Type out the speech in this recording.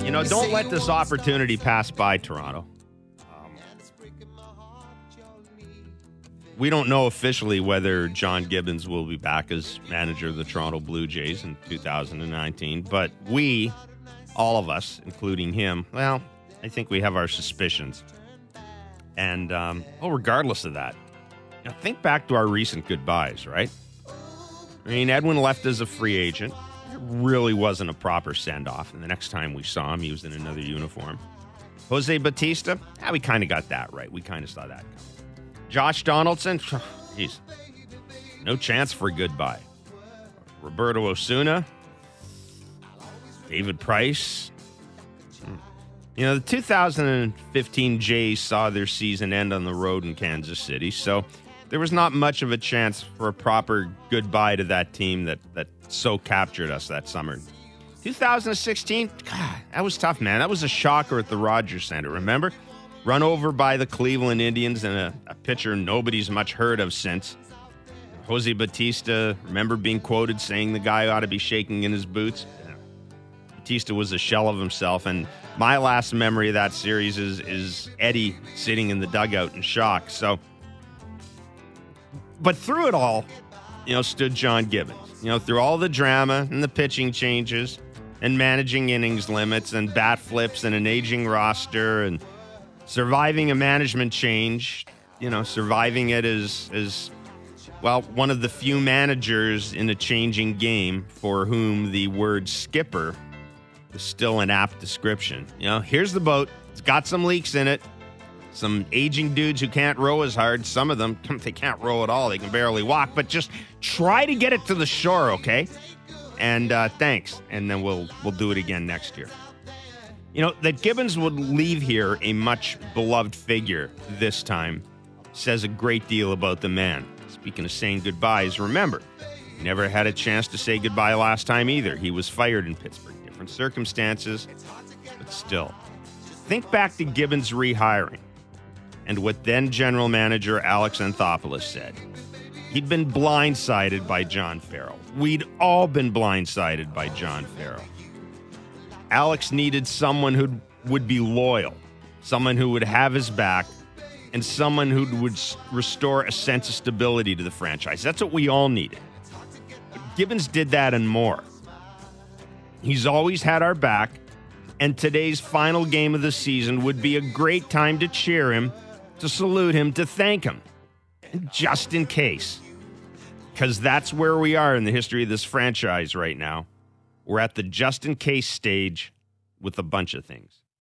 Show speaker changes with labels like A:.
A: Don't let this opportunity pass by, Toronto. We don't know officially whether John Gibbons will be back as manager of the Toronto Blue Jays in 2019, but we, all of us, including him, well, I think we have our suspicions. And, regardless of that, think back to our recent goodbyes, right? I mean, Edwin left as a free agent. It really wasn't a proper send-off, and the next time we saw him, he was in another uniform. Jose Bautista, we kind of got that right. We kind of saw that coming. Josh Donaldson, geez, no chance for a goodbye. Roberto Osuna, David Price. The 2015 Jays saw their season end on the road in Kansas City, so there was not much of a chance for a proper goodbye to that team that so captured us that summer. 2016, God, that was tough, man. That was a shocker at the Rogers Center, remember? Run over by the Cleveland Indians and a pitcher nobody's much heard of since. Jose Bautista, remember being quoted saying the guy ought to be shaking in his boots? Bautista was a shell of himself, and my last memory of that series is Eddie sitting in the dugout in shock. But through it all, stood John Gibbons. Through all the drama and the pitching changes and managing innings limits and bat flips and an aging roster and surviving a management change, surviving it as one of the few managers in a changing game for whom the word skipper is still an apt description. Here's the boat. It's got some leaks in it. Some aging dudes who can't row as hard. Some of them, they can't row at all. They can barely walk. But just try to get it to the shore, okay? And thanks. And then we'll do it again next year. That Gibbons would leave here a much beloved figure this time says a great deal about the man. Speaking of saying goodbyes, remember, he never had a chance to say goodbye last time either. He was fired in Pittsburgh. Different circumstances, but still. Think back to Gibbons' rehiring and what then general manager Alex Anthopoulos said. He'd been blindsided by John Farrell. We'd all been blindsided by John Farrell. Alex needed someone who would be loyal, someone who would have his back, and someone who would restore a sense of stability to the franchise. That's what we all needed. Gibbons did that and more. He's always had our back, and today's final game of the season would be a great time to cheer him, to salute him, to thank him, just in case. Because that's where we are in the history of this franchise right now. We're at the just-in-case stage with a bunch of things.